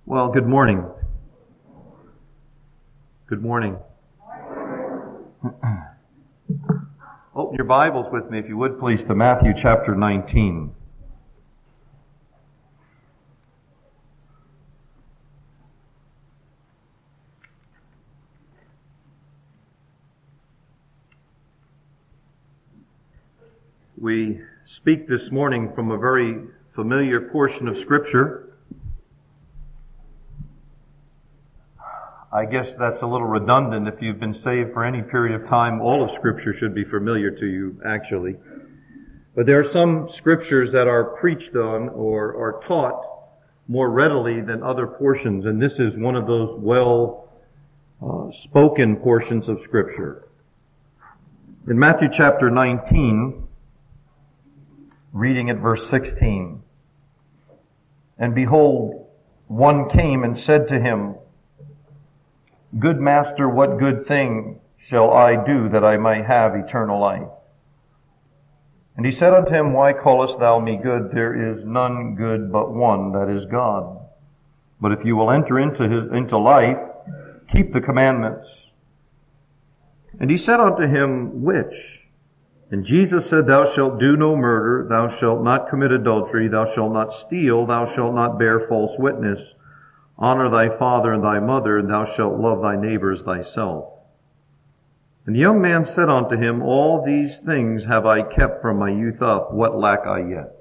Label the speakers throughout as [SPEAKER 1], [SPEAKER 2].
[SPEAKER 1] Well, good morning. Good morning. Open your Bibles with me, if you would, please, to Matthew chapter 19. We speak this morning from a very familiar portion of Scripture. I guess that's a little redundant. If you've been saved for any period of time, all of Scripture should be familiar to you, actually. But there are some Scriptures that are preached on or are taught more readily than other portions, and this is one of those spoken portions of Scripture. In Matthew chapter 19, reading at verse 16, "And behold, one came and said to him, Good master, what good thing shall I do that I may have eternal life? And he said unto him, Why callest thou me good? There is none good but one, that is God. But if you will enter into life, keep the commandments. And he said unto him, Which? And Jesus said, Thou shalt do no murder, thou shalt not commit adultery, thou shalt not steal, thou shalt not bear false witness, honor thy father and thy mother, and thou shalt love thy neighbor as thyself. And the young man said unto him, All these things have I kept from my youth up, what lack I yet?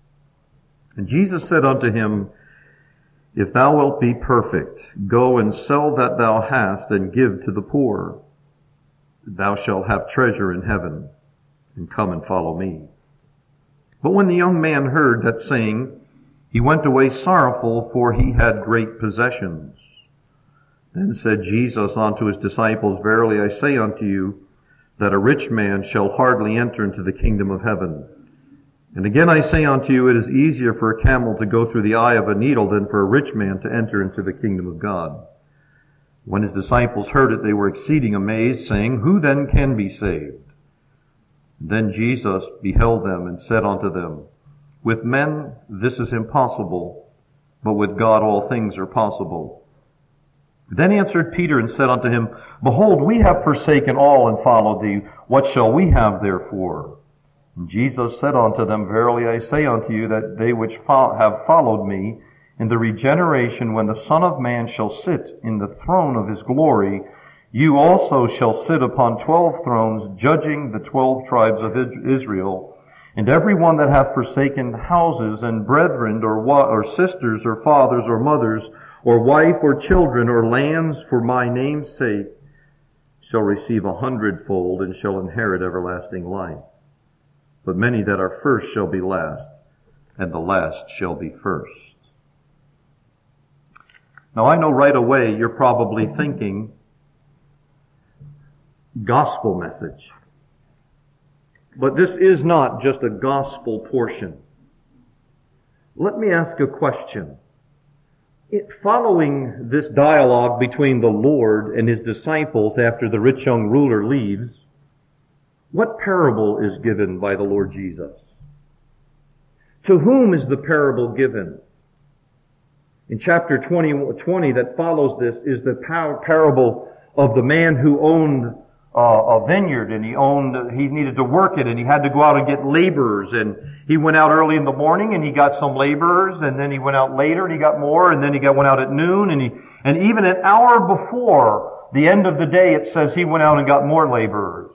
[SPEAKER 1] And Jesus said unto him, If thou wilt be perfect, go and sell that thou hast, and give to the poor. Thou shalt have treasure in heaven, and come and follow me. But when the young man heard that saying, he went away sorrowful, for he had great possessions. Then said Jesus unto his disciples, Verily I say unto you, that a rich man shall hardly enter into the kingdom of heaven. And again I say unto you, it is easier for a camel to go through the eye of a needle than for a rich man to enter into the kingdom of God. When his disciples heard it, they were exceeding amazed, saying, Who then can be saved? Then Jesus beheld them and said unto them, With men this is impossible, but with God all things are possible. Then answered Peter and said unto him, Behold, we have forsaken all and followed thee. What shall we have therefore? And Jesus said unto them, Verily I say unto you, that they which have followed me, in the regeneration when the Son of Man shall sit in the throne of his glory, you also shall sit upon 12 thrones, judging the 12 tribes of Israel. And every one that hath forsaken houses and brethren, or sisters, or fathers, or mothers, or wife, or children, or lands for my name's sake, shall receive 100-fold, and shall inherit everlasting life. But many that are first shall be last, and the last shall be first." Now I know right away you're probably thinking, gospel message. But this is not just a gospel portion. Let me ask a question. Following this dialogue between the Lord and his disciples after the rich young ruler leaves, what parable is given by the Lord Jesus? To whom is the parable given? In chapter 20 that follows this is the parable of the man who owned a vineyard, and he needed to work it, and he had to go out and get laborers, and he went out early in the morning and he got some laborers, and then he went out later and he got more, and then went out at noon, and even an hour before the end of the day it says he went out and got more laborers.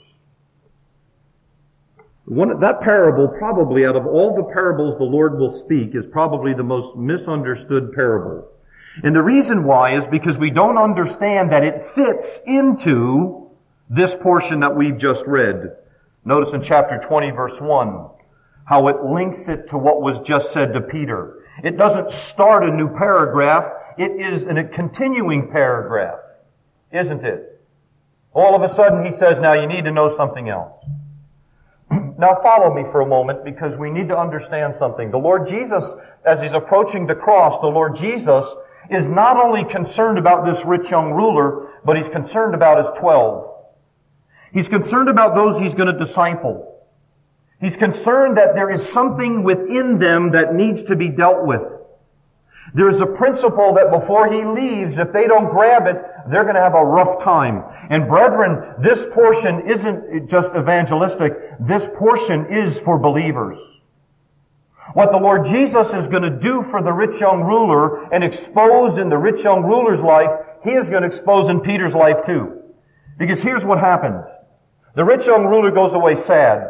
[SPEAKER 1] That parable, probably out of all the parables the Lord will speak, is probably the most misunderstood parable. And the reason why is because we don't understand that it fits into this portion that we've just read. Notice in chapter 20, verse 1, how it links it to what was just said to Peter. It doesn't start a new paragraph. It is in a continuing paragraph, isn't it? All of a sudden he says, now you need to know something else. Now follow me for a moment, because we need to understand something. The Lord Jesus, as he's approaching the cross, the Lord Jesus is not only concerned about this rich young ruler, but he's concerned about his 12. He's concerned about those he's going to disciple. He's concerned that there is something within them that needs to be dealt with. There's a principle that before he leaves, if they don't grab it, they're going to have a rough time. And brethren, this portion isn't just evangelistic. This portion is for believers. What the Lord Jesus is going to do for the rich young ruler and expose in the rich young ruler's life, he is going to expose in Peter's life too. Because here's what happens. The rich young ruler goes away sad.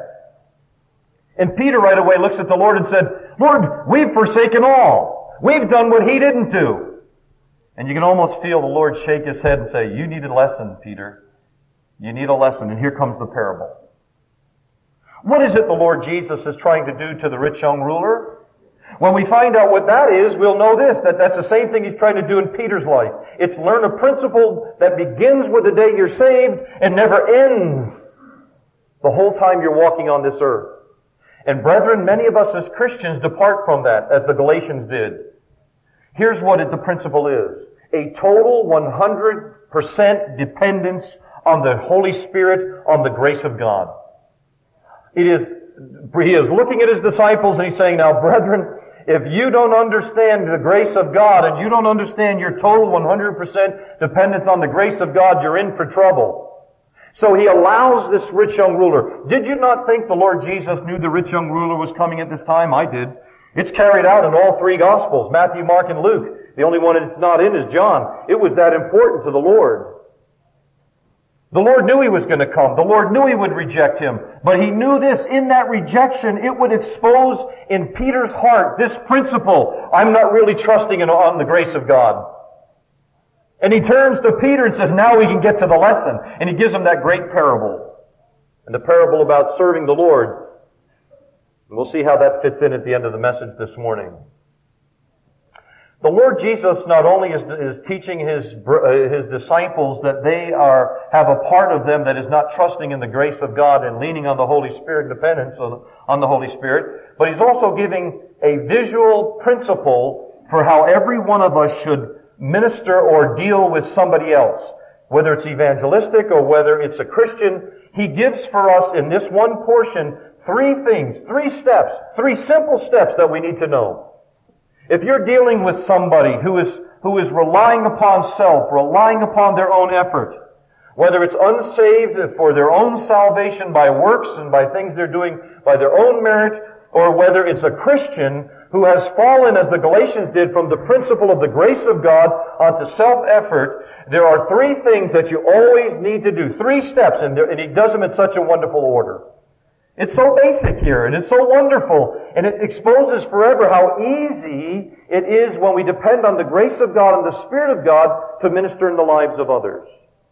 [SPEAKER 1] And Peter right away looks at the Lord and said, Lord, we've forsaken all. We've done what he didn't do. And you can almost feel the Lord shake his head and say, you need a lesson, Peter. You need a lesson. And here comes the parable. What is it the Lord Jesus is trying to do to the rich young ruler? When we find out what that is, we'll know this, that that's the same thing he's trying to do in Peter's life. It's learn a principle that begins with the day you're saved and never ends the whole time you're walking on this earth. And brethren, many of us as Christians depart from that, as the Galatians did. Here's what the principle is. A total 100% dependence on the Holy Spirit, on the grace of God. He is looking at his disciples and he's saying, now brethren, if you don't understand the grace of God and you don't understand your total 100% dependence on the grace of God, you're in for trouble. So he allows this rich young ruler. Did you not think the Lord Jesus knew the rich young ruler was coming at this time? I did. It's carried out in all three Gospels, Matthew, Mark, and Luke. The only one it's not in is John. It was that important to the Lord. The Lord knew he was going to come. The Lord knew he would reject him. But he knew this. In that rejection, it would expose in Peter's heart this principle. I'm not really trusting on the grace of God. And he turns to Peter and says, now we can get to the lesson. And he gives him that great parable. And the parable about serving the Lord. And we'll see how that fits in at the end of the message this morning. The Lord Jesus not only is teaching his disciples that they have a part of them that is not trusting in the grace of God and leaning on the Holy Spirit, dependence on the Holy Spirit, but he's also giving a visual principle for how every one of us should minister or deal with somebody else. Whether it's evangelistic or whether it's a Christian, he gives for us in this one portion three things, three steps, three simple steps that we need to know. If you're dealing with somebody who is relying upon self, relying upon their own effort, whether it's unsaved for their own salvation by works and by things they're doing by their own merit, or whether it's a Christian who has fallen, as the Galatians did, from the principle of the grace of God onto self-effort, there are three things that you always need to do. Three steps, and he does them in such a wonderful order. It's so basic here, and it's so wonderful, and it exposes forever how easy it is when we depend on the grace of God and the Spirit of God to minister in the lives of others.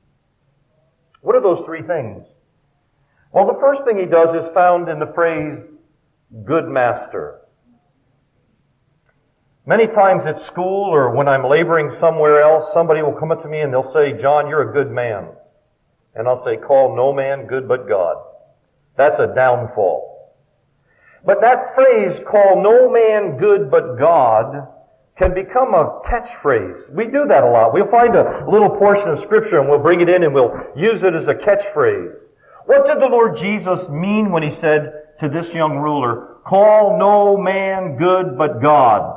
[SPEAKER 1] What are those three things? Well, the first thing he does is found in the phrase, good master. Many times at school or when I'm laboring somewhere else, somebody will come up to me and they'll say, John, you're a good man. And I'll say, call no man good but God. That's a downfall. But that phrase, call no man good but God, can become a catchphrase. We do that a lot. We'll find a little portion of Scripture and we'll bring it in and we'll use it as a catchphrase. What did the Lord Jesus mean when he said to this young ruler, call no man good but God?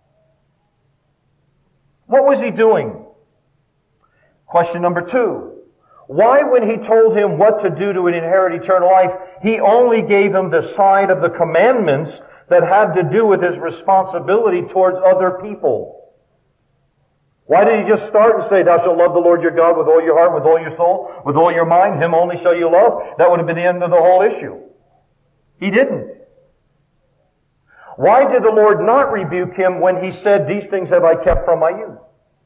[SPEAKER 1] What was he doing? Question number 2. Why, when he told him what to do to inherit eternal life, he only gave him the side of the commandments that had to do with his responsibility towards other people? Why did he just start and say, thou shalt love the Lord your God with all your heart, with all your soul, with all your mind, him only shall you love? That would have been the end of the whole issue. He didn't. Why did the Lord not rebuke him when he said, these things have I kept from my youth?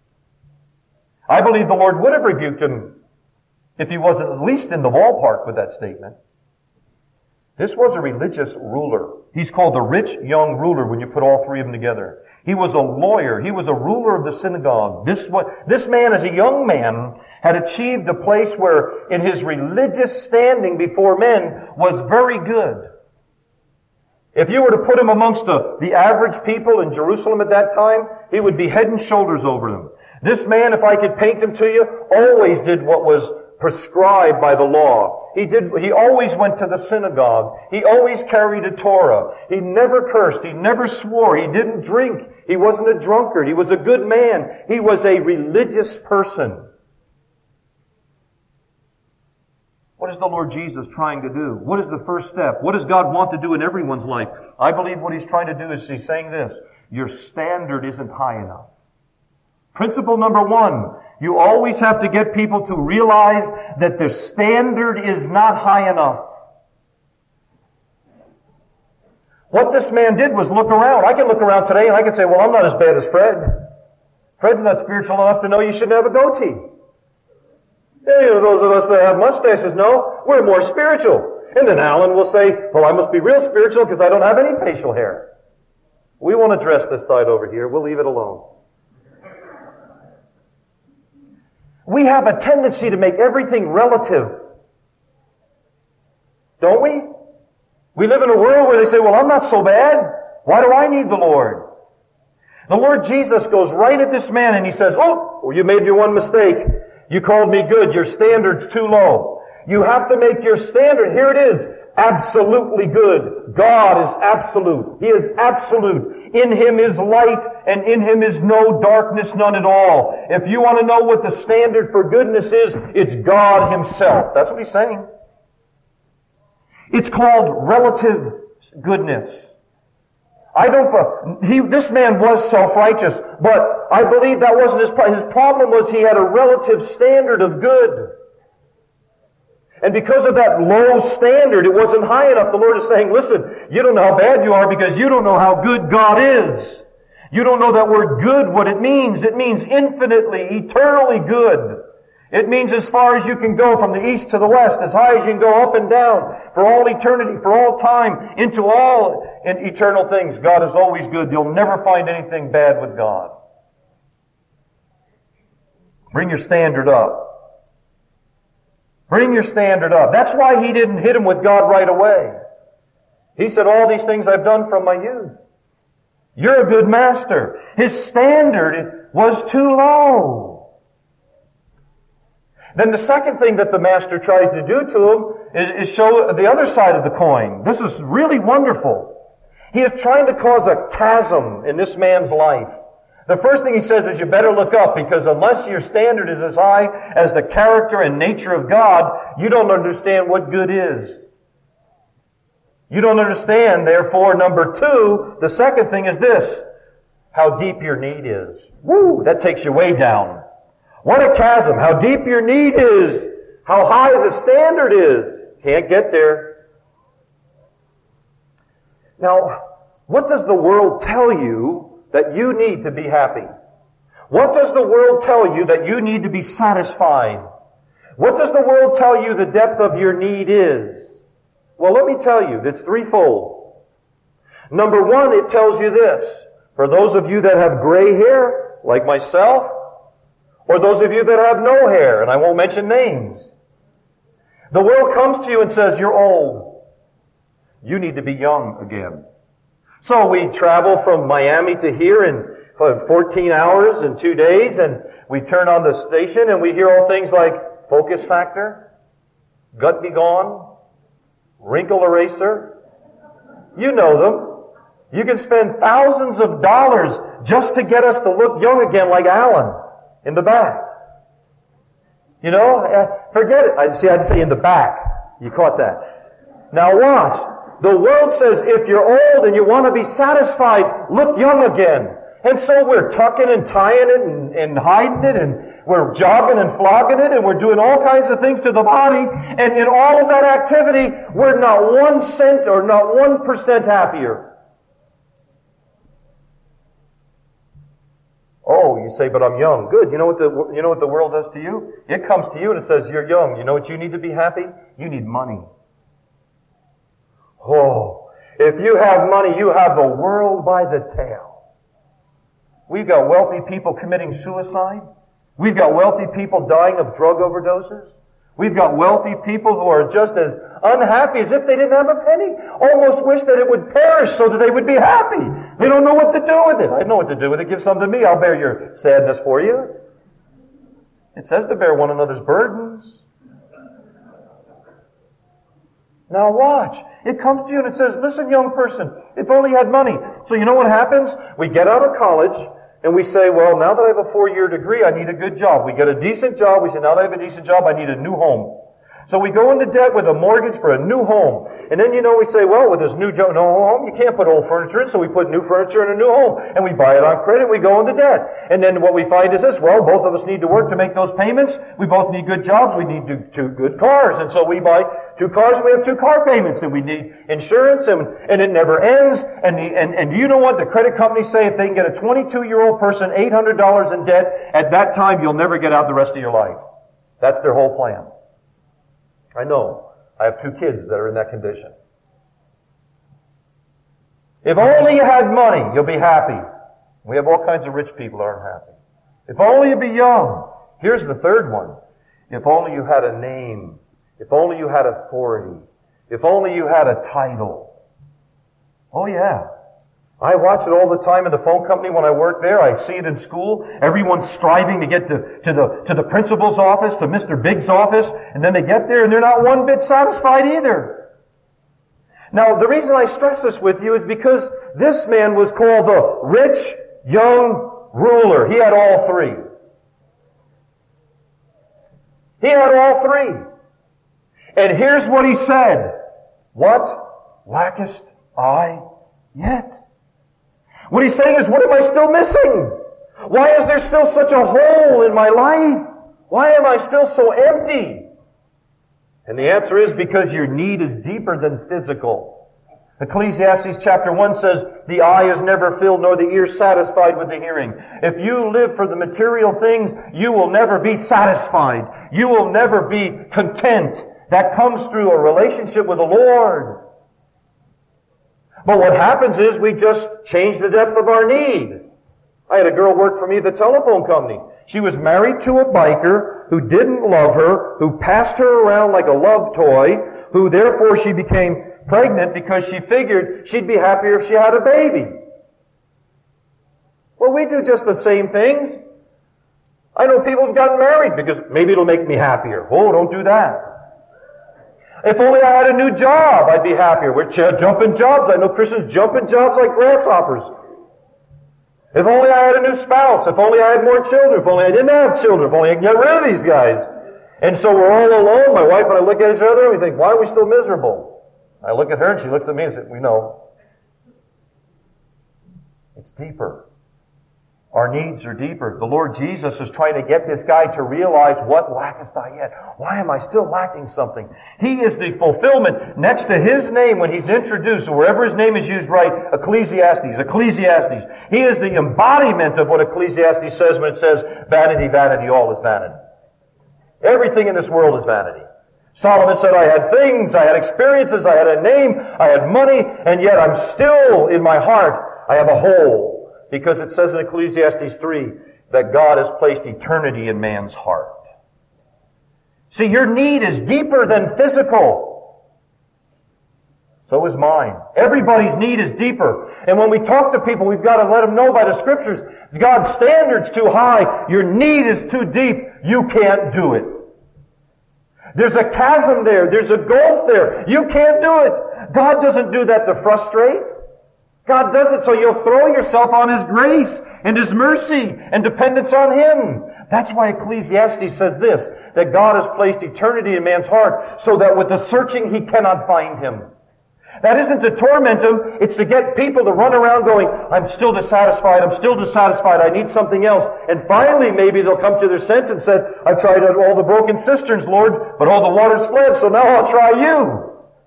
[SPEAKER 1] I believe the Lord would have rebuked him if he wasn't at least in the ballpark with that statement. This was a religious ruler. He's called the rich young ruler when you put all three of them together. He was a lawyer. He was a ruler of the synagogue. This man, as a young man, had achieved a place where in his religious standing before men was very good. If you were to put him amongst the average people in Jerusalem at that time, he would be head and shoulders over them. This man, if I could paint him to you, always did what was prescribed by the law. He always went to the synagogue. He always carried a Torah. He never cursed. He never swore. He didn't drink. He wasn't a drunkard. He was a good man. He was a religious person. What is the Lord Jesus trying to do? What is the first step? What does God want to do in everyone's life? I believe what He's trying to do is He's saying this: your standard isn't high enough. Principle number one, you always have to get people to realize that the standard is not high enough. What this man did was look around. I can look around today and I can say, well, I'm not as bad as Fred. Fred's not spiritual enough to know you shouldn't have a goatee. Yeah, those of us that have mustaches know we're more spiritual. And then Alan will say, well, I must be real spiritual because I don't have any facial hair. We won't address this side over here. We'll leave it alone. We have a tendency to make everything relative. Don't we? We live in a world where they say, well, I'm not so bad. Why do I need the Lord? The Lord Jesus goes right at this man and He says, oh, well, you made your one mistake. You called me good. Your standard's too low. You have to make your standard, here it is, absolutely good. God is absolute. He is absolute. In Him is light, and in Him is no darkness, none at all. If you want to know what the standard for goodness is, it's God Himself. That's what He's saying. It's called relative goodness. This man was self-righteous, but I believe that wasn't his problem. His problem was he had a relative standard of good. And because of that low standard, it wasn't high enough. The Lord is saying, listen, you don't know how bad you are because you don't know how good God is. You don't know that word good, what it means. It means infinitely, eternally good. It means as far as you can go from the east to the west, as high as you can go up and down, for all eternity, for all time, into all eternal things. God is always good. You'll never find anything bad with God. Bring your standard up. Bring your standard up. That's why He didn't hit him with God right away. He said, all these things I've done from my youth. You're a good master. His standard was too low. Then the second thing that the master tries to do to him is show the other side of the coin. This is really wonderful. He is trying to cause a chasm in this man's life. The first thing he says is you better look up, because unless your standard is as high as the character and nature of God, you don't understand what good is. You don't understand, therefore, number two, the second thing is this: how deep your need is. Woo! That takes you way down. What a chasm. How deep your need is. How high the standard is. Can't get there. Now, what does the world tell you that you need to be happy? What does the world tell you that you need to be satisfied? What does the world tell you the depth of your need is? Well, let me tell you, it's threefold. Number one, it tells you this. For those of you that have gray hair, like myself, or those of you that have no hair, and I won't mention names. The world comes to you and says, you're old. You need to be young again. So we travel from Miami to here in 14 hours and 2 days, and we turn on the station and we hear all things like focus factor, gut be gone, wrinkle eraser. You know them. You can spend thousands of dollars just to get us to look young again like Alan. In the back. You know, forget it. I had to say in the back. You caught that. Now watch. The world says if you're old and you want to be satisfied, look young again. And so we're tucking and tying it and hiding it, and we're jogging and flogging it, and we're doing all kinds of things to the body. And in all of that activity, we're not 1 cent or not 1% happier. Oh, you say, but I'm young. Good. You know what the world does to you? It comes to you and it says, you're young. You know what you need to be happy? You need money. Oh, if you have money, you have the world by the tail. We've got wealthy people committing suicide. We've got wealthy people dying of drug overdoses. We've got wealthy people who are just as unhappy as if they didn't have a penny. Almost wish that it would perish so that they would be happy. They don't know what to do with it. I know what to do with it. Give some to me. I'll bear your sadness for you. It says to bear one another's burdens. Now watch. It comes to you and it says, listen, young person, if only you had money. So you know what happens? We get out of college and we say, well, now that I have a 4-year degree, I need a good job. We get a decent job. We say, now that I have a decent job, I need a new home. So we go into debt with a mortgage for a new home. And then, we say, well, with this new home, you can't put old furniture in, so we put new furniture in a new home. And we buy it on credit, we go into debt. And then what we find is this, well, both of us need to work to make those payments. We both need good jobs, we need two good cars. And so we buy 2 cars, and we have 2 car payments, and we need insurance, and it never ends. And you know what the credit companies say? If they can get a 22-year-old person $800 in debt, at that time, you'll never get out the rest of your life. That's their whole plan. I know. I have 2 kids that are in that condition. If only you had money, you'll be happy. We have all kinds of rich people that aren't happy. If only you'd be young. Here's the third one. If only you had a name. If only you had authority. If only you had a title. Oh yeah. I watch it all the time in the phone company when I work there. I see it in school. Everyone's striving to get to the principal's office, to Mr. Big's office, and then they get there and they're not one bit satisfied either. Now, the reason I stress this with you is because this man was called the rich young ruler. He had all 3. He had all 3. And here's what he said. What lackest I yet? What he's saying is, what am I still missing? Why is there still such a hole in my life? Why am I still so empty? And the answer is because your need is deeper than physical. Ecclesiastes chapter 1 says, the eye is never filled nor the ear satisfied with the hearing. If you live for the material things, you will never be satisfied. You will never be content. That comes through a relationship with the Lord. But what happens is we just change the depth of our need. I had a girl work for me at the telephone company. She was married to a biker who didn't love her, who passed her around like a love toy, who therefore she became pregnant because she figured she'd be happier if she had a baby. Well, we do just the same things. I know people who've gotten married because maybe it'll make me happier. Oh, don't do that. If only I had a new job, I'd be happier. We're jumping jobs. I know Christians jumping jobs like grasshoppers. If only I had a new spouse. If only I had more children. If only I didn't have children. If only I could get rid of these guys. And so we're all alone. My wife and I look at each other and we think, why are we still miserable? I look at her and she looks at me and says, we know. It's deeper. Our needs are deeper. The Lord Jesus is trying to get this guy to realize, what lackest I yet? Why am I still lacking something? He is the fulfillment next to his name when he's introduced, or wherever his name is used right, Ecclesiastes. He is the embodiment of what Ecclesiastes says when it says, vanity, vanity, all is vanity. Everything in this world is vanity. Solomon said, I had things, I had experiences, I had a name, I had money, and yet I'm still, in my heart, I have a hole. Because it says in Ecclesiastes 3 that God has placed eternity in man's heart. See, your need is deeper than physical. So is mine. Everybody's need is deeper. And when we talk to people, we've got to let them know by the Scriptures, God's standard's too high, your need is too deep, you can't do it. There's a chasm there, there's a gulf there, you can't do it. God doesn't do that to frustrate. God does it so you'll throw yourself on His grace and His mercy and dependence on Him. That's why Ecclesiastes says this, that God has placed eternity in man's heart so that with the searching he cannot find Him. That isn't to torment him, it's to get people to run around going, I'm still dissatisfied, I need something else. And finally maybe they'll come to their sense and say, I've tried all the broken cisterns, Lord, but all the water's fled, so now I'll try you.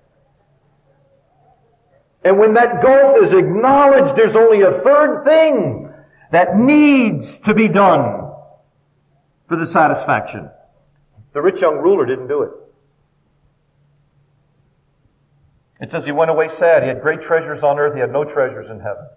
[SPEAKER 1] And when that gulf is acknowledged, there's only a third thing that needs to be done for the satisfaction. The rich young ruler didn't do it. It says he went away sad. He had great treasures on earth. He had no treasures in heaven.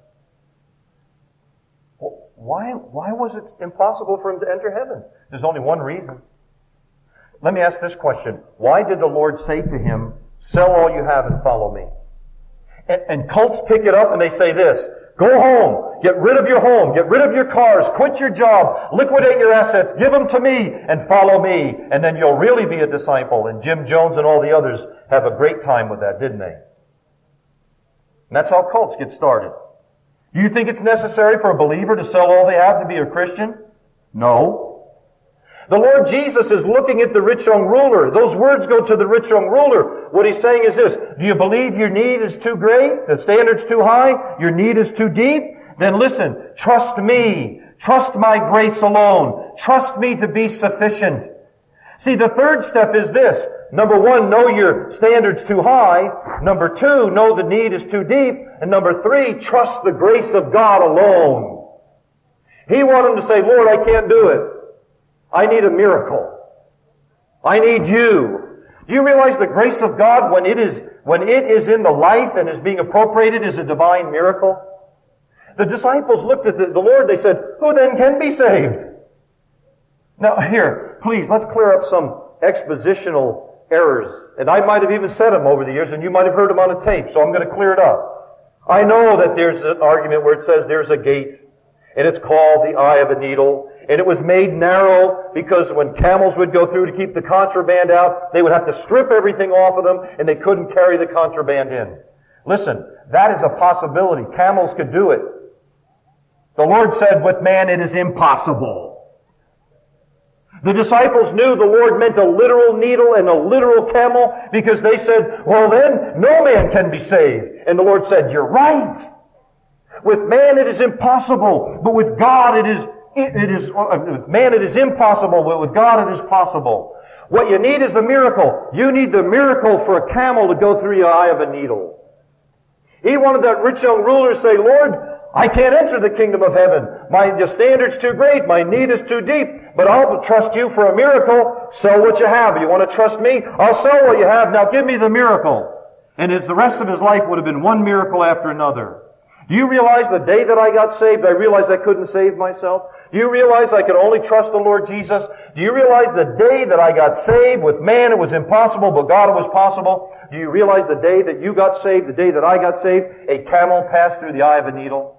[SPEAKER 1] Well, why was it impossible for him to enter heaven? There's only one reason. Let me ask this question. Why did the Lord say to him, sell all you have and follow me? And cults pick it up and they say this, Go home. Get rid of your home. Get rid of your cars. Quit your job. Liquidate your assets. Give them to me and follow me. And then you'll really be a disciple. And Jim Jones and all the others have a great time with that, didn't they? And that's how cults get started. Do you think it's necessary for a believer to sell all they have to be a Christian? No. The Lord Jesus is looking at the rich young ruler. Those words go to the rich young ruler. What he's saying is this: do you believe your need is too great? The standard's too high? Your need is too deep? Then listen, trust me. Trust my grace alone. Trust me to be sufficient. See, the third step is this. Number one, know your standard's too high. Number two, know the need is too deep. And number three, trust the grace of God alone. He wanted him to say, Lord, I can't do it. I need a miracle. I need you. Do you realize the grace of God, when it is in the life and is being appropriated, is a divine miracle? The disciples looked at the Lord, they said, who then can be saved? Now here, please, let's clear up some expositional errors. And I might have even said them over the years, and you might have heard them on a tape, so I'm going to clear it up. I know that there's an argument where it says there's a gate, and it's called the eye of a needle. And it was made narrow because when camels would go through to keep the contraband out, they would have to strip everything off of them, and they couldn't carry the contraband in. Listen, that is a possibility. Camels could do it. The Lord said, with man it is impossible. The disciples knew the Lord meant a literal needle and a literal camel because they said, well then, no man can be saved. And the Lord said, you're right. With man it is impossible, but with God it is impossible, but with God it is possible. What you need is a miracle. You need the miracle for a camel to go through your eye of a needle. He wanted that rich young ruler to say, Lord, I can't enter the kingdom of heaven. Your standard's too great. My need is too deep. But I'll trust you for a miracle. Sell what you have. You want to trust me? I'll sell what you have. Now give me the miracle. And the rest of his life would have been one miracle after another. Do you realize the day that I got saved, I realized I couldn't save myself? Do you realize I could only trust the Lord Jesus? Do you realize the day that I got saved, with man it was impossible, but God it was possible? Do you realize the day that you got saved, the day that I got saved, a camel passed through the eye of a needle?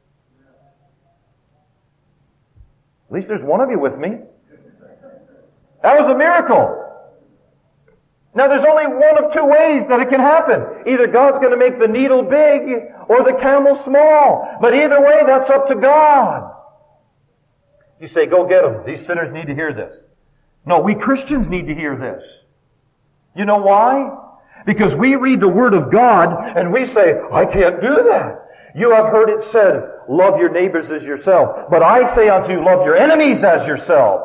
[SPEAKER 1] At least there's one of you with me. That was a miracle. Now there's only one of two ways that it can happen. Either God's going to make the needle big or the camel small. But either way, that's up to God. You say, go get them. These sinners need to hear this. No, we Christians need to hear this. You know why? Because we read the Word of God and we say, I can't do that. You have heard it said, love your neighbors as yourself. But I say unto you, love your enemies as yourself.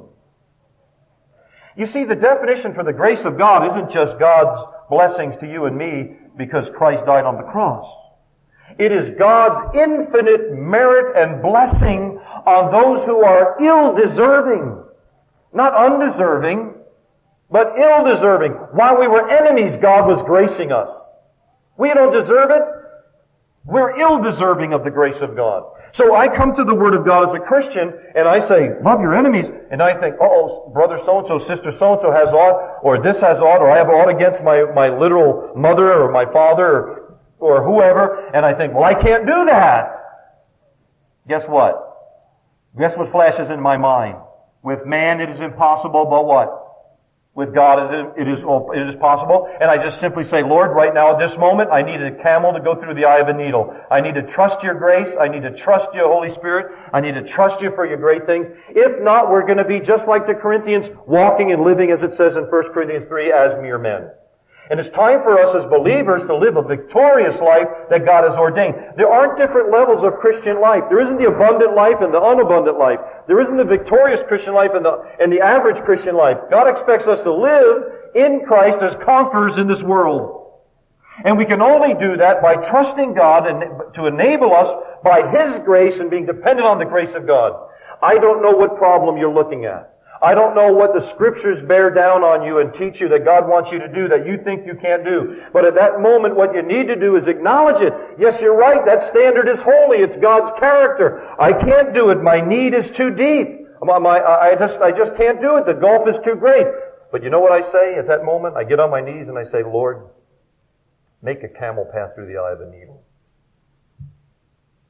[SPEAKER 1] You see, the definition for the grace of God isn't just God's blessings to you and me because Christ died on the cross. It is God's infinite merit and blessing on those who are ill-deserving. Not undeserving, but ill-deserving. While we were enemies, God was gracing us. We don't deserve it. We're ill-deserving of the grace of God. So I come to the Word of God as a Christian, and I say, love your enemies. And I think, brother so-and-so, sister so-and-so has aught, or this has aught, or I have aught against my literal mother, or my father, or whoever. And I think, well, I can't do that. Guess what? Guess what flashes in my mind? With man it is impossible, but what? With God it is possible. And I just simply say, Lord, right now at this moment, I need a camel to go through the eye of a needle. I need to trust your grace. I need to trust you, Holy Spirit. I need to trust you for your great things. If not, we're going to be just like the Corinthians, walking and living, as it says in 1 Corinthians 3, as mere men. And it's time for us as believers to live a victorious life that God has ordained. There aren't different levels of Christian life. There isn't the abundant life and the unabundant life. There isn't the victorious Christian life and the average Christian life. God expects us to live in Christ as conquerors in this world. And we can only do that by trusting God and to enable us by His grace and being dependent on the grace of God. I don't know what problem you're looking at. I don't know what the Scriptures bear down on you and teach you that God wants you to do that you think you can't do. But at that moment, what you need to do is acknowledge it. Yes, you're right. That standard is holy. It's God's character. I can't do it. My need is too deep. I just can't do it. The gulf is too great. But you know what I say at that moment? I get on my knees and I say, Lord, make a camel pass through the eye of a needle.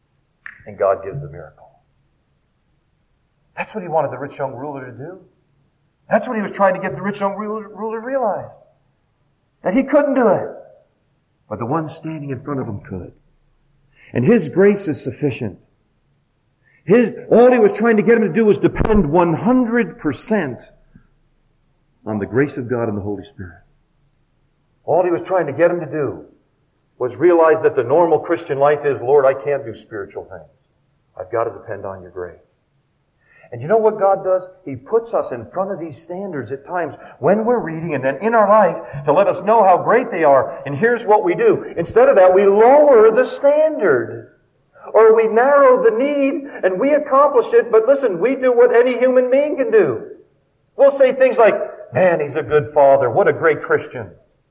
[SPEAKER 1] And God gives the miracle. That's what he wanted the rich young ruler to do. That's what he was trying to get the rich young ruler to realize. That he couldn't do it. But the one standing in front of him could. And his grace is sufficient. All he was trying to get him to do was depend 100% on the grace of God and the Holy Spirit. All he was trying to get him to do was realize that the normal Christian life is, Lord, I can't do spiritual things. I've got to depend on your grace. And you know what God does? He puts us in front of these standards at times when we're reading and then in our life to let us know how great they are. And here's what we do. Instead of that, we lower the standard. Or we narrow the need and we accomplish it. But listen, we do what any human being can do. We'll say things like, man, he's a good father. What a great Christian.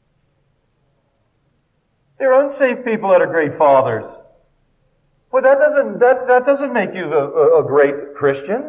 [SPEAKER 1] There are unsaved people that are great fathers. Well, that doesn't make you a great Christian.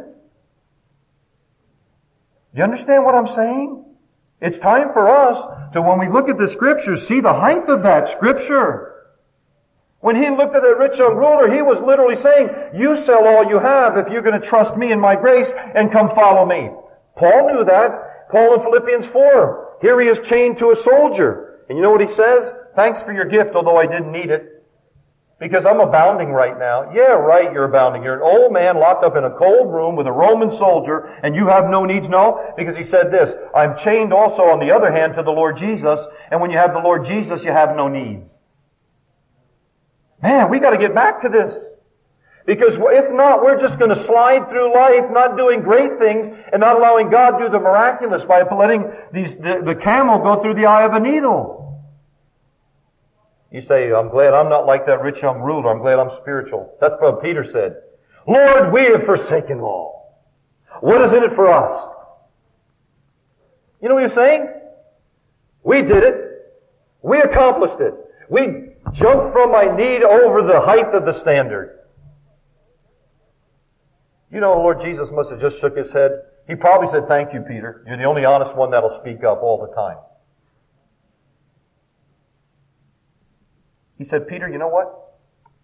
[SPEAKER 1] You understand what I'm saying? It's time for us to, when we look at the Scriptures, see the height of that Scripture. When he looked at that rich young ruler, he was literally saying, you sell all you have if you're going to trust me and my grace and come follow me. Paul knew that. Paul in Philippians 4. Here he is chained to a soldier. And you know what he says? Thanks for your gift, although I didn't need it. Because I'm abounding right now. Yeah, right, you're abounding. You're an old man locked up in a cold room with a Roman soldier, and you have no needs? No, because he said this, I'm chained also on the other hand to the Lord Jesus, and when you have the Lord Jesus, you have no needs. Man, we got to get back to this. Because if not, we're just going to slide through life not doing great things and not allowing God to do the miraculous by letting the camel go through the eye of a needle. You say, I'm glad I'm not like that rich young ruler. I'm glad I'm spiritual. That's what Peter said. Lord, we have forsaken all. What is in it for us? You know what he's saying? We did it. We accomplished it. We jumped from my need over the height of the standard. You know, Lord Jesus must have just shook his head. He probably said, thank you, Peter. You're the only honest one that'll speak up all the time. He said, Peter, you know what?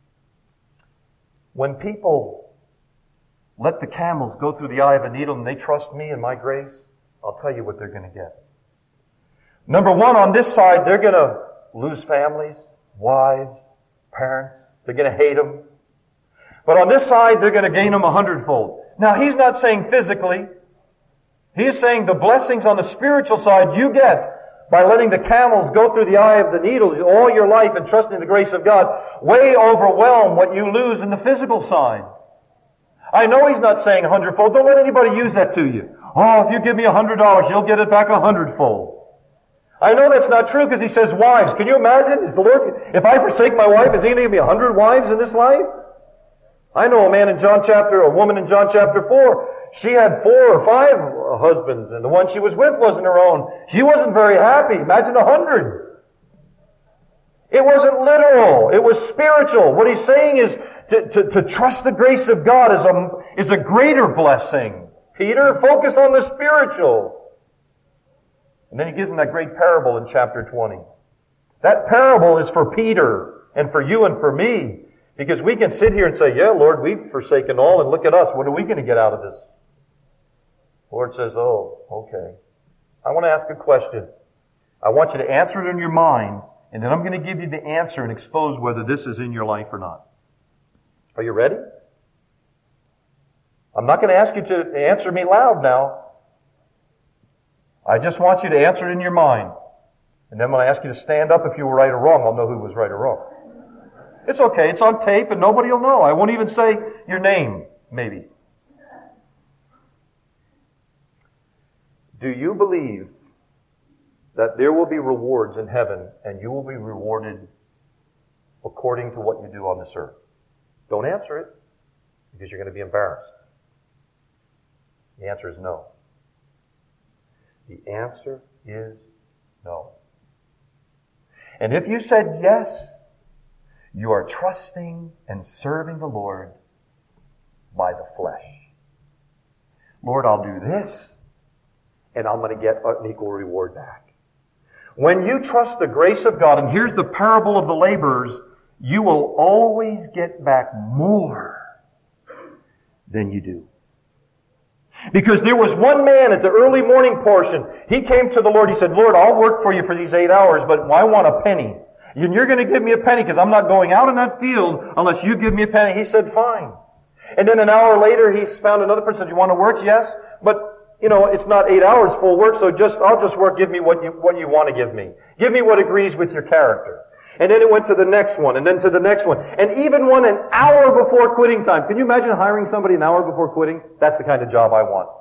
[SPEAKER 1] When people let the camels go through the eye of a needle and they trust me and my grace, I'll tell you what they're going to get. Number one, on this side, they're going to lose families, wives, parents. They're going to hate them. But on this side, they're going to gain them 100-fold. Now, he's not saying physically. He is saying the blessings on the spiritual side you get by letting the camels go through the eye of the needle all your life and trusting the grace of God way overwhelm what you lose in the physical side. I know he's not saying 100-fold. Don't let anybody use that to you. Oh, if you give me $100, you'll get it back 100-fold. I know that's not true because he says wives. Can you imagine? Is the Lord, if I forsake my wife, is he going to give me 100 wives in this life? I know a woman in John chapter 4. She had 4 or 5 husbands, and the one she was with wasn't her own. She wasn't very happy. Imagine 100. It wasn't literal. It was spiritual. What he's saying is to trust the grace of God is a greater blessing. Peter, focus on the spiritual. And then he gives him that great parable in chapter 20. That parable is for Peter and for you and for me. Because we can sit here and say, yeah, Lord, we've forsaken all, and look at us. What are we going to get out of this? The Lord says, oh, okay. I want to ask a question. I want you to answer it in your mind, and then I'm going to give you the answer and expose whether this is in your life or not. Are you ready? I'm not going to ask you to answer me loud now. I just want you to answer it in your mind. And then when I ask you to stand up, if you were right or wrong, I'll know who was right or wrong. It's okay. It's on tape and nobody will know. I won't even say your name, maybe. Do you believe that there will be rewards in heaven and you will be rewarded according to what you do on this earth? Don't answer it because you're going to be embarrassed. The answer is no. The answer is no. And if you said yes, you are trusting and serving the Lord by the flesh. Lord, I'll do this, and I'm going to get an equal reward back. When you trust the grace of God, and here's the parable of the laborers, you will always get back more than you do. Because there was one man at the early morning portion. He came to the Lord. He said, Lord, I'll work for you for these 8 hours, but I want a penny. And you're going to give me a penny because I'm not going out in that field unless you give me a penny. He said, fine. And then an hour later, he found another person. Do you want to work? Yes. But, it's not 8 hours full work, so I'll just work. Give me what you want to give me. Give me what agrees with your character. And then it went to the next one, and then to the next one. And even one an hour before quitting time. Can you imagine hiring somebody an hour before quitting? That's the kind of job I want.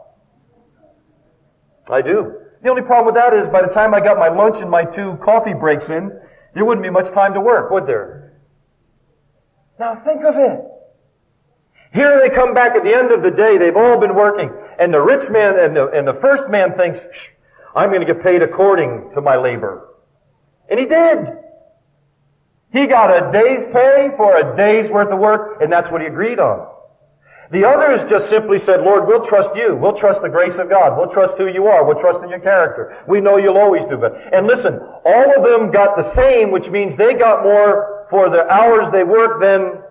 [SPEAKER 1] I do. The only problem with that is by the time I got my lunch and my 2 coffee breaks in, there wouldn't be much time to work, would there? Now think of it. Here they come back at the end of the day. They've all been working. And the rich man and the first man thinks, I'm going to get paid according to my labor. And he did. He got a day's pay for a day's worth of work, and that's what he agreed on. The others just simply said, Lord, we'll trust you. We'll trust the grace of God. We'll trust who you are. We'll trust in your character. We know you'll always do good. And listen, all of them got the same, which means they got more for the hours they worked than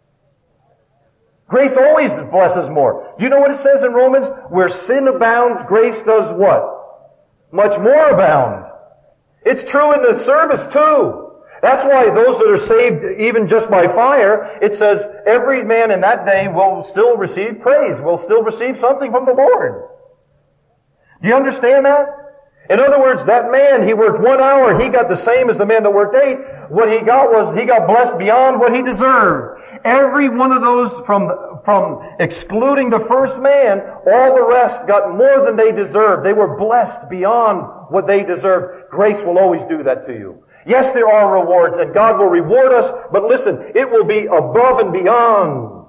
[SPEAKER 1] grace always blesses more. Do you know what it says in Romans? Where sin abounds, grace does what? Much more abound. It's true in the service too. That's why those that are saved even just by fire, it says every man in that day will still receive praise, will still receive something from the Lord. Do you understand that? In other words, that man, he worked 1 hour, he got the same as the man that worked 8. What he got was, he got blessed beyond what he deserved. Every one of those, from excluding the first man, all the rest got more than they deserved. They were blessed beyond what they deserved. Grace will always do that to you. Yes, there are rewards, and God will reward us, but listen, it will be above and beyond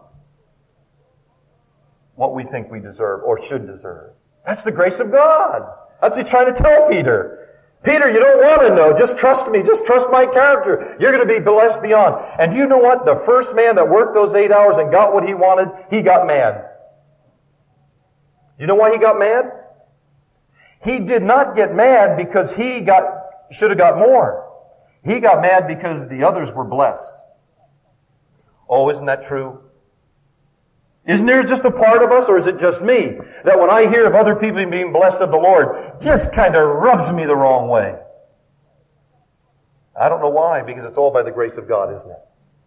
[SPEAKER 1] what we think we deserve or should deserve. That's the grace of God. That's what he's trying to tell Peter. Peter, you don't want to know. Just trust me. Just trust my character. You're going to be blessed beyond. And you know what? The first man that worked those 8 hours and got what he wanted, he got mad. You know why he got mad? He did not get mad because he should have got more. He got mad because the others were blessed. Oh, isn't that true? Isn't there just a part of us, or is it just me, that when I hear of other people being blessed of the Lord, just kind of rubs me the wrong way? I don't know why, because it's all by the grace of God, isn't it?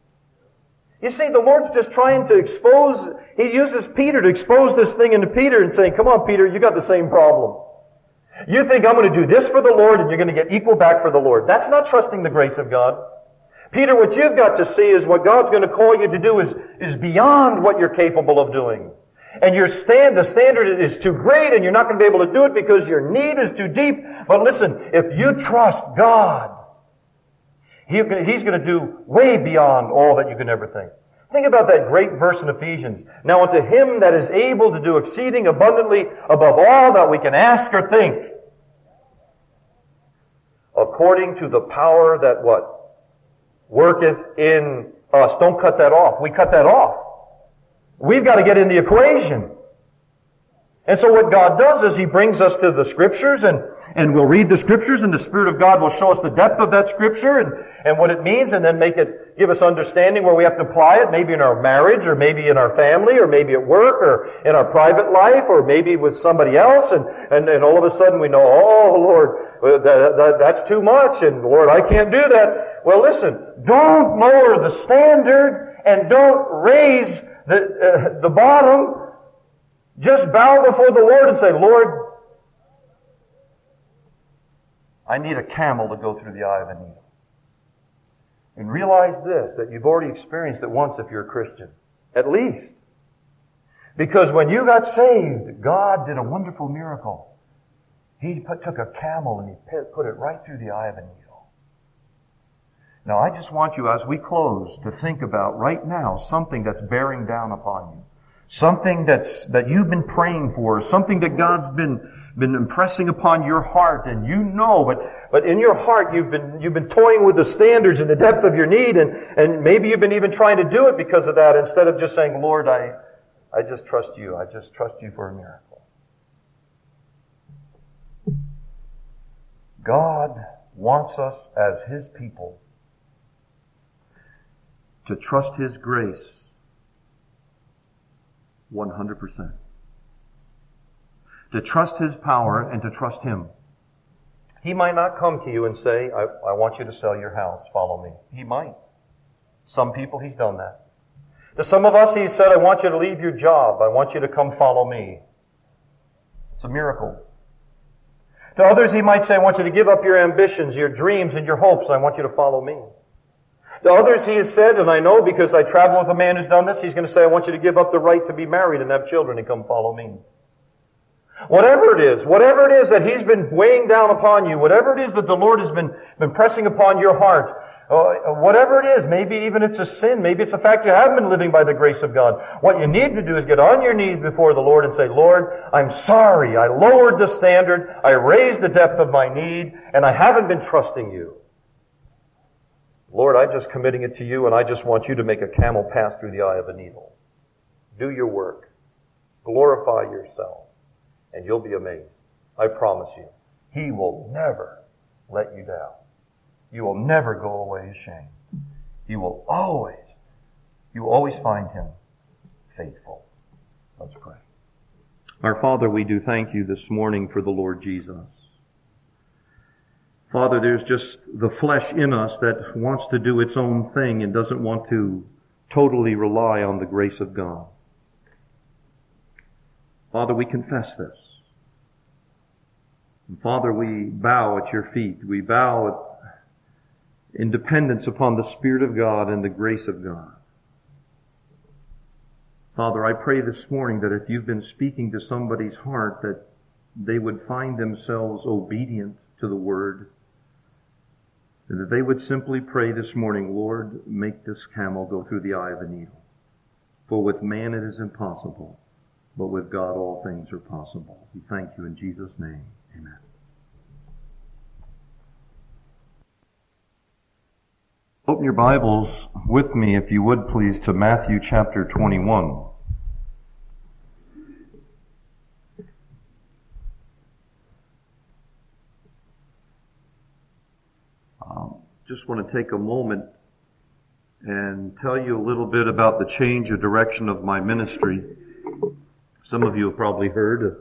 [SPEAKER 1] You see, the Lord's just trying to expose, He uses Peter to expose this thing into Peter and saying, come on, Peter, you got the same problem. You think I'm going to do this for the Lord and you're going to get equal back for the Lord. That's not trusting the grace of God. Peter, what you've got to see is what God's going to call you to do is beyond what you're capable of doing. And the standard is too great and you're not going to be able to do it because your need is too deep. But listen, if you trust God, He's going to do way beyond all that you can ever think. Think about that great verse in Ephesians. Now unto Him that is able to do exceeding abundantly above all that we can ask or think, according to the power that what? Worketh in us. Don't cut that off. We cut that off. We've got to get in the equation. And so what God does is He brings us to the Scriptures and we'll read the Scriptures and the Spirit of God will show us the depth of that Scripture and what it means and then give us understanding where we have to apply it, maybe in our marriage or maybe in our family or maybe at work or in our private life or maybe with somebody else and all of a sudden we know, oh Lord, that's too much and Lord, I can't do that. Well listen, don't lower the standard and don't raise the bottom. Just bow before the Lord and say, Lord, I need a camel to go through the eye of a needle. And realize this, that you've already experienced it once if you're a Christian. At least. Because when you got saved, God did a wonderful miracle. He took a camel and He put it right through the eye of a needle. Now I just want you, as we close, to think about right now something that's bearing down upon you. Something that you've been praying for, something that God's been impressing upon your heart, and you know, but in your heart you've been toying with the standards and the depth of your need, and maybe you've been even trying to do it because of that, instead of just saying, Lord, I just trust you. I just trust you for a miracle. God wants us as His people to trust His grace 100%. To trust His power and to trust Him. He might not come to you and say, I want you to sell your house, follow me. He might. Some people He's done that. To some of us He said, I want you to leave your job. I want you to come follow me. It's a miracle. To others He might say, I want you to give up your ambitions, your dreams, and your hopes. I want you to follow me. To others He has said, and I know because I travel with a man who's done this, He's going to say, I want you to give up the right to be married and have children and come follow me. Whatever it is that He's been weighing down upon you, whatever it is that the Lord has been pressing upon your heart, whatever it is, maybe even it's a sin, maybe it's the fact you haven't been living by the grace of God. What you need to do is get on your knees before the Lord and say, Lord, I'm sorry. I lowered the standard. I raised the depth of my need, and I haven't been trusting you. Lord, I'm just committing it to you, and I just want you to make a camel pass through the eye of a needle. Do your work. Glorify yourself, and you'll be amazed. I promise you. He will never let you down. You will never go away ashamed. You will always find Him faithful. Let's pray. Our Father, we do thank you this morning for the Lord Jesus. Father, there's just the flesh in us that wants to do its own thing and doesn't want to totally rely on the grace of God. Father, we confess this. And Father, we bow at your feet. We bow in dependence upon the Spirit of God and the grace of God. Father, I pray this morning that if you've been speaking to somebody's heart, that they would find themselves obedient to the Word, and that they would simply pray this morning, Lord, make this camel go through the eye of a needle. For with man it is impossible, but with God all things are possible. We thank you in Jesus' name. Amen. Open your Bibles with me, if you would please, to Matthew chapter 21. Just want to take a moment and tell you a little bit about the change of direction of my ministry. Some of you have probably heard.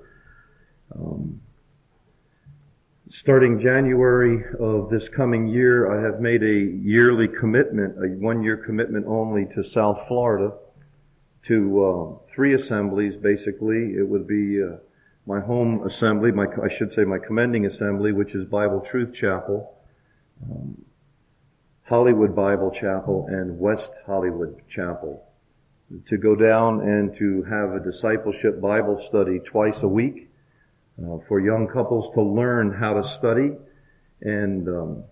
[SPEAKER 1] Starting January of this coming year, I have made a yearly commitment, a one-year commitment only to South Florida, to 3 assemblies, basically. It would be my home assembly, my commending assembly, which is Bible Truth Chapel, Hollywood Bible Chapel, and West Hollywood Chapel. To go down and to have a discipleship Bible study twice a week, for young couples to learn how to study, and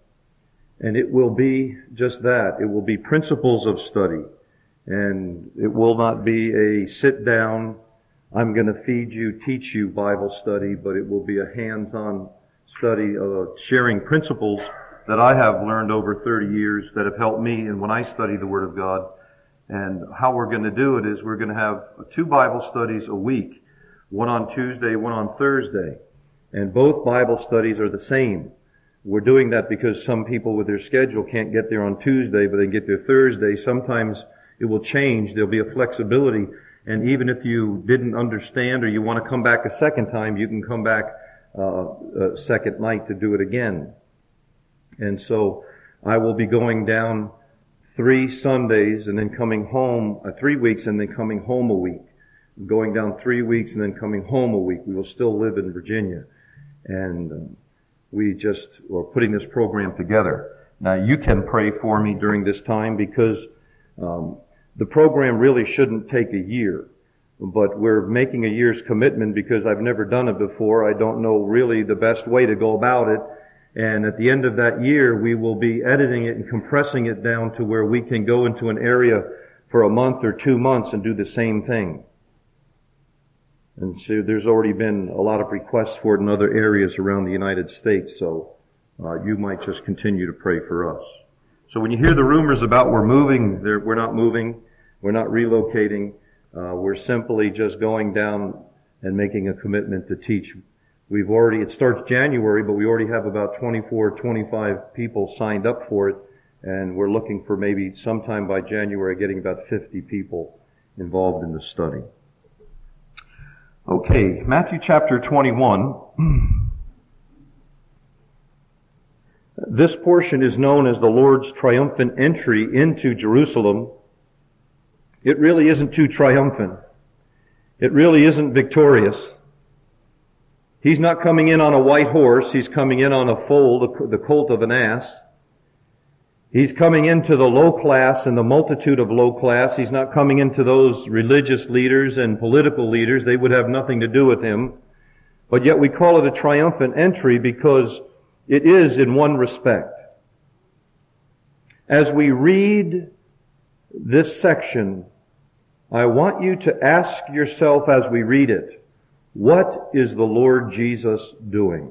[SPEAKER 1] it will be just that. It will be principles of study, and it will not be a sit down, I'm going to feed you, teach you Bible study, but it will be a hands-on study of sharing principles that I have learned over 30 years that have helped me and when I study the Word of God. And how we're going to do it is we're going to have 2 Bible studies a week. One on Tuesday, one on Thursday. And both Bible studies are the same. We're doing that because some people with their schedule can't get there on Tuesday, but they get there Thursday. Sometimes it will change. There'll be a flexibility. And even if you didn't understand or you want to come back a second time, you can come back a second night to do it again. And so I will be going down 3 Sundays and then coming home 3 weeks and then coming home a week. Going down 3 weeks and then coming home a week. We will still live in Virginia. And we just are putting this program together. Now you can pray for me during this time because the program really shouldn't take a year. But we're making a year's commitment because I've never done it before. I don't know really the best way to go about it. And at the end of that year, we will be editing it and compressing it down to where we can go into an area for a month or 2 months and do the same thing. And so there's already been a lot of requests for it in other areas around the United States, so you might just continue to pray for us. So when you hear the rumors about we're moving, we're not moving, we're not relocating, we're simply just going down and making a commitment to teach. It starts January, but we already have about 24, 25 people signed up for it, and we're looking for maybe sometime by January getting about 50 people involved in the study. Okay, Matthew chapter 21. This portion is known as the Lord's triumphant entry into Jerusalem. It really isn't too triumphant. It really isn't victorious. He's not coming in on a white horse. He's coming in on a foal, the colt of an ass. He's coming into the low class and the multitude of low class. He's not coming into those religious leaders and political leaders. They would have nothing to do with him. But yet we call it a triumphant entry because it is in one respect. As we read this section, I want you to ask yourself as we read it, what is the Lord Jesus doing?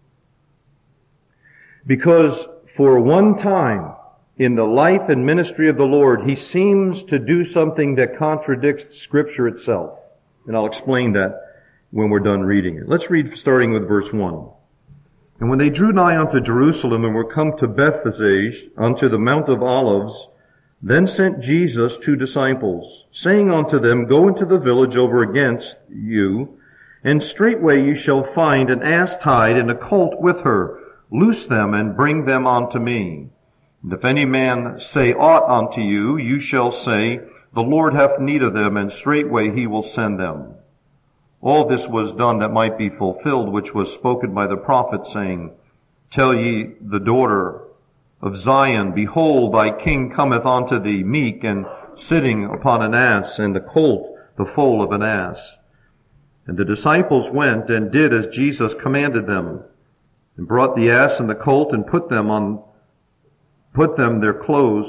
[SPEAKER 1] Because for one time in the life and ministry of the Lord, He seems to do something that contradicts Scripture itself. And I'll explain that when we're done reading it. Let's read starting with verse 1. And when they drew nigh unto Jerusalem and were come to Bethphage, unto the Mount of Olives, then sent Jesus 2 disciples, saying unto them, Go into the village over against you, and straightway you shall find an ass tied and a colt with her. Loose them and bring them unto me. And if any man say aught unto you, you shall say, The Lord hath need of them, and straightway He will send them. All this was done that might be fulfilled, which was spoken by the prophet, saying, Tell ye the daughter of Zion, Behold, thy king cometh unto thee, meek, and sitting upon an ass, and the colt, the foal of an ass. And the disciples went and did as Jesus commanded them, and brought the ass and the colt, and put on them their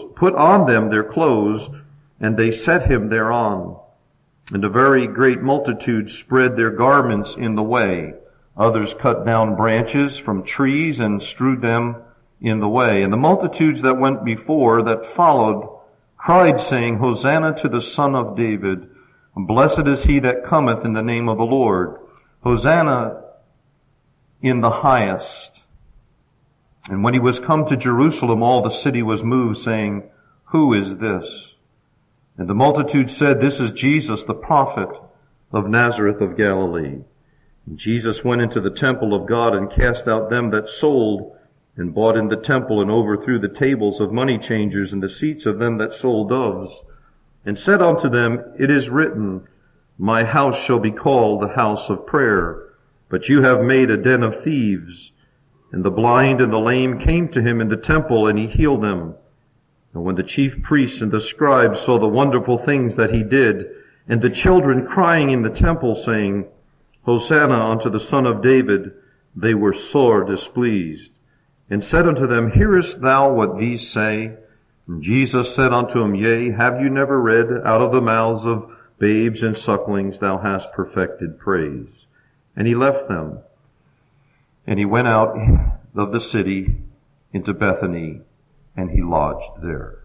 [SPEAKER 1] clothes, and they set him thereon. And a very great multitude spread their garments in the way. Others cut down branches from trees and strewed them in the way. And the multitudes that went before, that followed, cried, saying, Hosanna to the Son of David. Blessed is he that cometh in the name of the Lord. Hosanna in the highest. And when he was come to Jerusalem, all the city was moved, saying, Who is this? And the multitude said, This is Jesus, the prophet of Nazareth of Galilee. And Jesus went into the temple of God and cast out them that sold and bought in the temple, and overthrew the tables of money changers and the seats of them that sold doves, and said unto them, It is written, My house shall be called the house of prayer, but you have made a den of thieves. And the blind and the lame came to him in the temple, and he healed them. And when the chief priests and the scribes saw the wonderful things that he did, and the children crying in the temple, saying, Hosanna unto the Son of David, they were sore displeased, and said unto them, Hearest thou what these say? And Jesus said unto him, Yea, have you never read, Out of the mouths of babes and sucklings thou hast perfected praise? And he left them, and he went out of the city into Bethany, and he lodged there.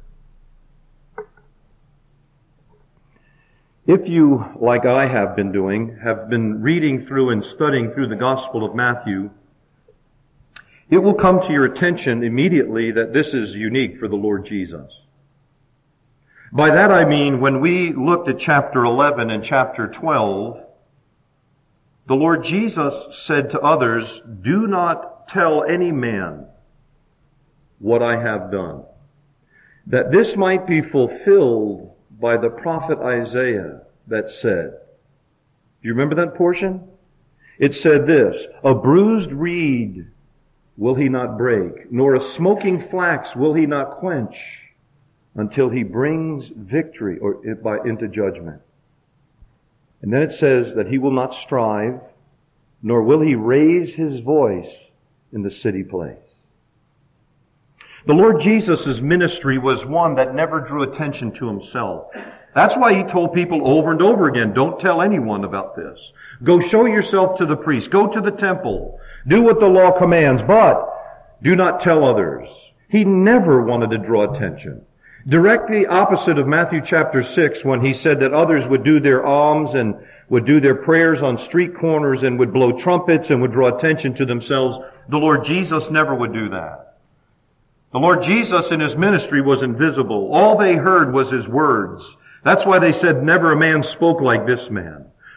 [SPEAKER 1] If you, like I have been doing, have been reading through and studying through the Gospel of Matthew, it will come to your attention immediately that this is unique for the Lord Jesus. By that I mean, when we looked at chapter 11 and chapter 12, the Lord Jesus said to others, Do not tell any man what I have done, that this might be fulfilled by the prophet Isaiah that said, do you remember that portion? It said this, A bruised reed will he not break, nor a smoking flax will he not quench, until he brings victory into judgment. And then it says that he will not strive, nor will he raise his voice in the city place. The Lord Jesus' ministry was one that never drew attention to himself. That's why he told people over and over again, don't tell anyone about this. Go show yourself to the priest. Go to the temple. Do what the law commands, but do not tell others. He never wanted to draw attention. Directly opposite of Matthew chapter 6, when he said that others would do their alms and would do their prayers on street corners and would blow trumpets and would draw attention to themselves, the Lord Jesus never would do that. The Lord Jesus in his ministry was invisible. All they heard was his words. That's why they said never a man spoke like this man.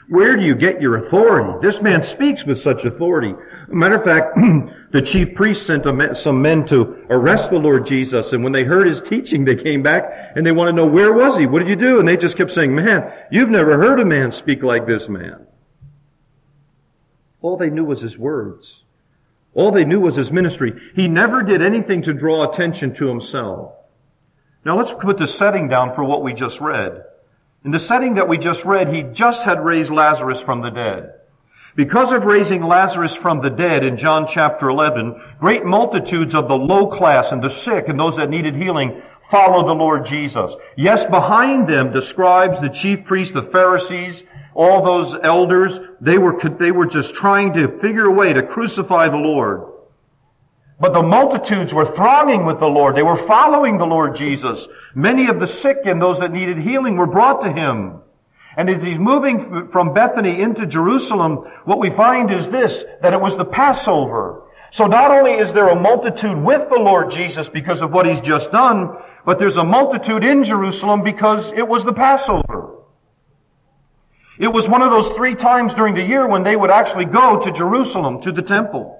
[SPEAKER 1] Where do you get your authority? This man speaks with such authority. Matter of fact, the chief priest sent some men to arrest the Lord Jesus, and when they heard his teaching, they came back and they want to know, where was he? What did you do? And they just kept saying, man, you've never heard a man speak like this man. All they knew was his words. All they knew was his ministry. He never did anything to draw attention to himself. Now let's put the setting down for what we just read. In the setting that we just read, he just had raised Lazarus from the dead. Because of raising Lazarus from the dead in John chapter 11, great multitudes of the low class and the sick and those that needed healing followed the Lord Jesus. Yes, behind them, the scribes, the chief priests, the Pharisees, all those elders, they were just trying to figure a way to crucify the Lord. But the multitudes were thronging with the Lord. They were following the Lord Jesus. Many of the sick and those that needed healing were brought to him. And as he's moving from Bethany into Jerusalem, what we find is this, that it was the Passover. So not only is there a multitude with the Lord Jesus because of what he's just done, but there's a multitude in Jerusalem because it was the Passover. It was one of those 3 times during the year when they would actually go to Jerusalem, to the temple.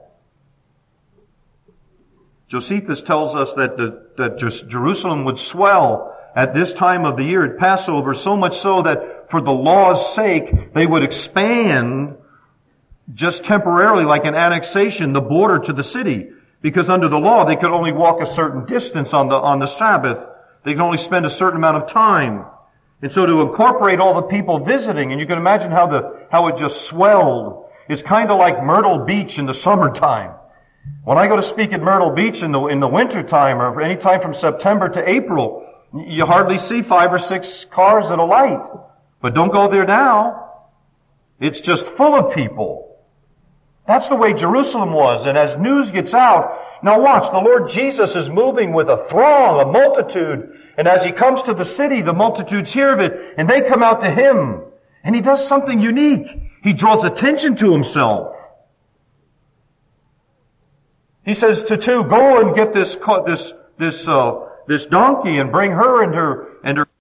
[SPEAKER 1] Josephus tells us that Jerusalem would swell at this time of the year at Passover, so much so that for the law's sake, they would expand just temporarily, like an annexation, the border to the city. Because under the law, they could only walk a certain distance on the Sabbath. They could only spend a certain amount of time. And so to incorporate all the people visiting, and you can imagine how it just swelled. It's kind of like Myrtle Beach in the summertime. When I go to speak at Myrtle Beach in the winter time, or any time from September to April, you hardly see 5 or 6 cars at a light. But don't go there now. It's just full of people. That's the way Jerusalem was. And as news gets out, now watch, the Lord Jesus is moving with a throng, a multitude. And as he comes to the city, the multitudes hear of it, and they come out to him. And he does something unique. He draws attention to himself. He says to 2, go and get this donkey and bring her and